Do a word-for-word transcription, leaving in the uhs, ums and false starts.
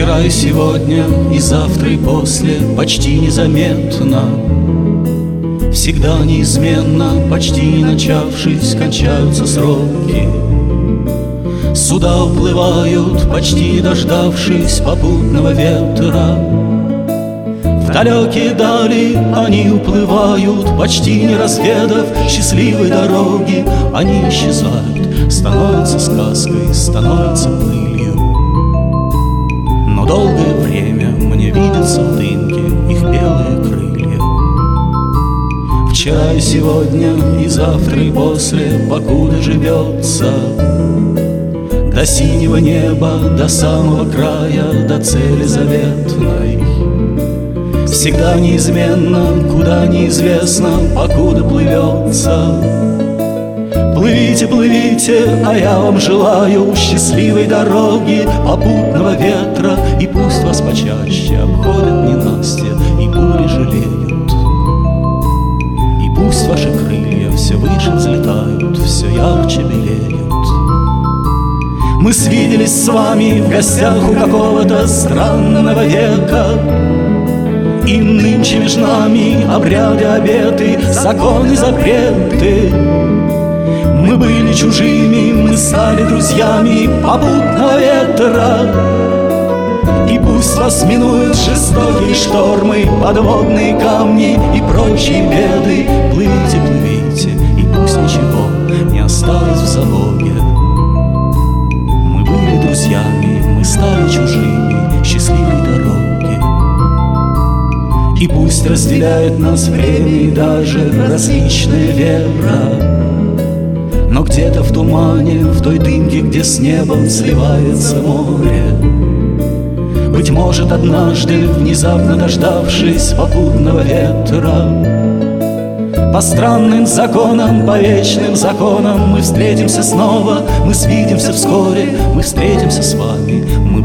Вчера и сегодня, и завтра, и после почти незаметно, всегда неизменно, почти не начавшись, кончаются сроки. Суда уплывают, почти не дождавшись попутного ветра. В далекие дали они уплывают, почти не разведав счастливой дороги. Они исчезают, становятся сказкой, становятся пылью. Но долгое время мне видятся в дымке их белые крылья. Вчера и сегодня, и завтра, и после, покуда живется, до синего неба, до самого края, до цели заветной. Всегда неизменно, куда неизвестно, покуда плывется. Плывите, плывите, а я вам желаю счастливой дороги, попутного ветра, и пусть вас почаще обходят ненастья и бури жалеют. И пусть ваши крылья все выше взлетают, все ярче белеют. Мы свиделись с вами в гостях у какого-то странного века, и нынче между нами обряды, обеты, законы, запреты. Мы были чужими, мы стали друзьями попутного ветра. И пусть вас минуют жестокие штормы, подводные камни и прочие беды. Плывите, плывите, и пусть ничего не осталось в залоге. Мы были друзьями, мы стали чужими, счастливой дороги. И пусть разделяет нас время и даже различная вера, но где-то в тумане, в той дымке, где с небом сливается море, быть может, однажды, внезапно дождавшись попутного ветра, по странным законам, по вечным законам мы встретимся снова, мы свидимся вскоре, мы встретимся с вами, мы